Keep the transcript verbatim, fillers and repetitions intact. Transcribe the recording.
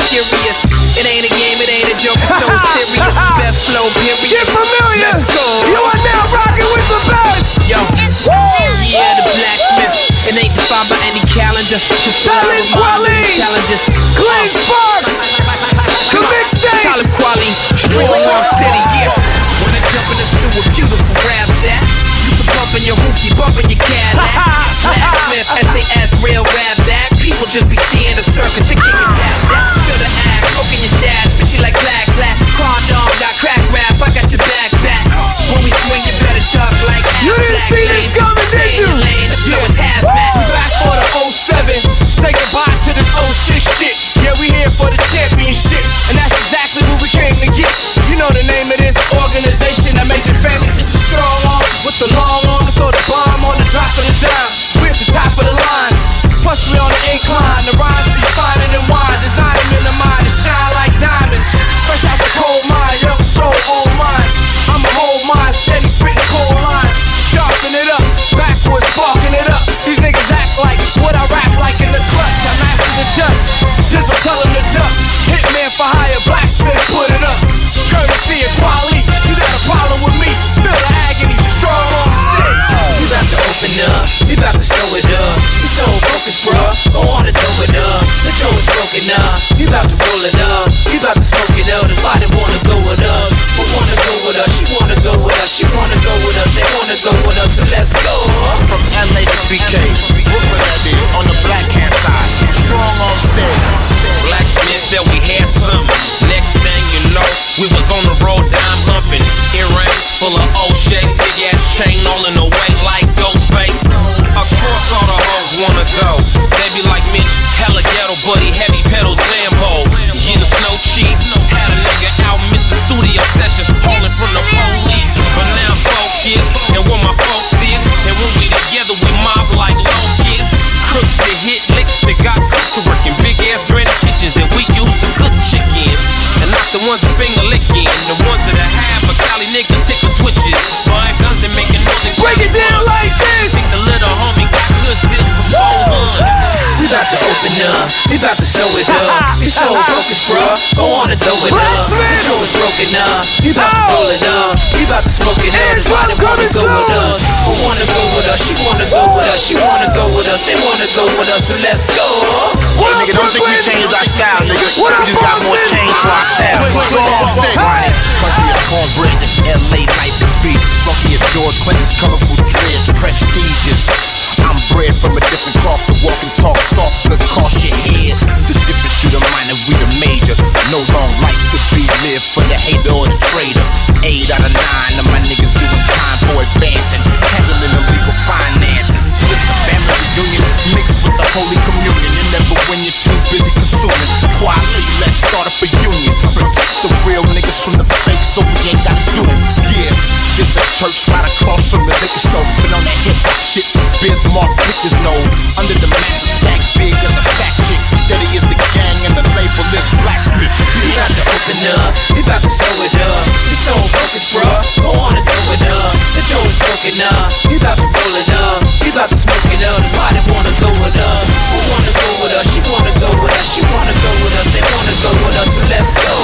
curious. It ain't a game, it ain't a joke, it's so serious. The best flow, period. Get familiar. Let's go. You are now rocking with the best. Yo, yeah, the blacksmith. It ain't defined by any calendar. Just Talib Kweli. Challenges. Clean Sparks. The mixtape. Talib Kweli. Strong arm steady, yeah. When I jump in the stew with beautiful raps that you can bump in your hoopty, bump in your Cadillac. Blacksmith, S A S, real rap that. People just be seeing the circus, they can't get past that. Feel the ass, smoking your stash, bitch you like clack clack. Condom, got crack rap, I got your back back. When we swing, you better duck like ass. You didn't see this coming, did you? Yo, it's hazmat. We back for the oh seven. Say goodbye to this oh six shit. Yeah, we here for the championship, and that's exactly what we came to get. You know the name of this organization that made you famous. It's a strong arm with the long arm to throw the bomb on the drop of the dime. We at the top of the line, plus we on the incline. The rhymes be finer than wine. Design them in the mind to shine like diamonds. Fresh out the cold mine, young soul, old mind. I'm a whole mind, steady spitting cold lines. Sharpen it up, backwards, sparking it up. These niggas act like what I rap like in the clutch. I master the Dutch, Dizzle tell them to duck. Hitman for hire, blacksmith, put it up. Courtesy of Kweli, you got a problem with me. Feel the agony, strong on stage. We about to open up, we about to slow it up. You so focused, bruh, go on and throw it up. The show is broken up, we about to roll it up. We about to smoke it up, that's why they wanna go with us. Who wanna go with us, she wanna go with us. She wanna go with us, they wanna go with us, so let's go. From L A to B K, Brooklyn that is, on the black hand side. Strong on stage. Blacksmith said we had something. Next thing you know, we was on the road, dime humping. Earrings full of O'Shea, big ass chain all in the way like Ghostface. Of course all the hoes wanna go. They be like Mitch, hella ghetto buddy, heavy pedals, Lambo. Getting snow cheese, had a nigga out missing studio sessions, hauling from the police. But now focus, and where my folks is, and when we together we mob like locusts. Crooks that hit licks that got cooks to work in big ass granite kitchens that we use to cook chicken. And not the ones that finger licking, the ones that have a Cali nigga tickle switches. Buying guns and making noise. Break it down like this. Think the little homie got good zips for four hundred. We about to open up, we about to show it up. We so focused, bruh, go on and throw it up. The show is broken up, we about to roll it up. We about to smoke it up, that's why they wanna go with us. Who wanna go with us, she wanna go with us. She wanna go with us, they wanna go with us, so let's go. Hey nigga, don't think we changed our style, nigga. We just got more change for our style. Strong on stage. Country is cornbread, this L A life is beat. Funky as George Clinton's colorful dreads, prestigious. I'm bred from a different cloth, the walk and talk soft, good cost your head. The difference you the minor, we the major. No long life to be lived for the hater or the traitor. Eight out of nine of my niggas doing time for advancing, handling illegal finances. It's the family reunion mixed with the Holy Communion. You never when you're too busy consuming. Quietly, let's start up a union. Protect the real niggas from the fake, so we ain't gotta do it. Yeah, this the church right across from the liquor store. Been on that hip hop shit since Bismarck picked his nose. Under the mattress, stack big as a fat chick. Steady as the gang and the label is blacksmith. We about to open up, we about to show it up. We so focused, bruh, go on and throw it up. The show is broken up, we about to roll it up. We about to smoke it up, that's why they wanna go with us. Who wanna go with us, she wanna go with us. She wanna go with us, they wanna go with us, so let's go.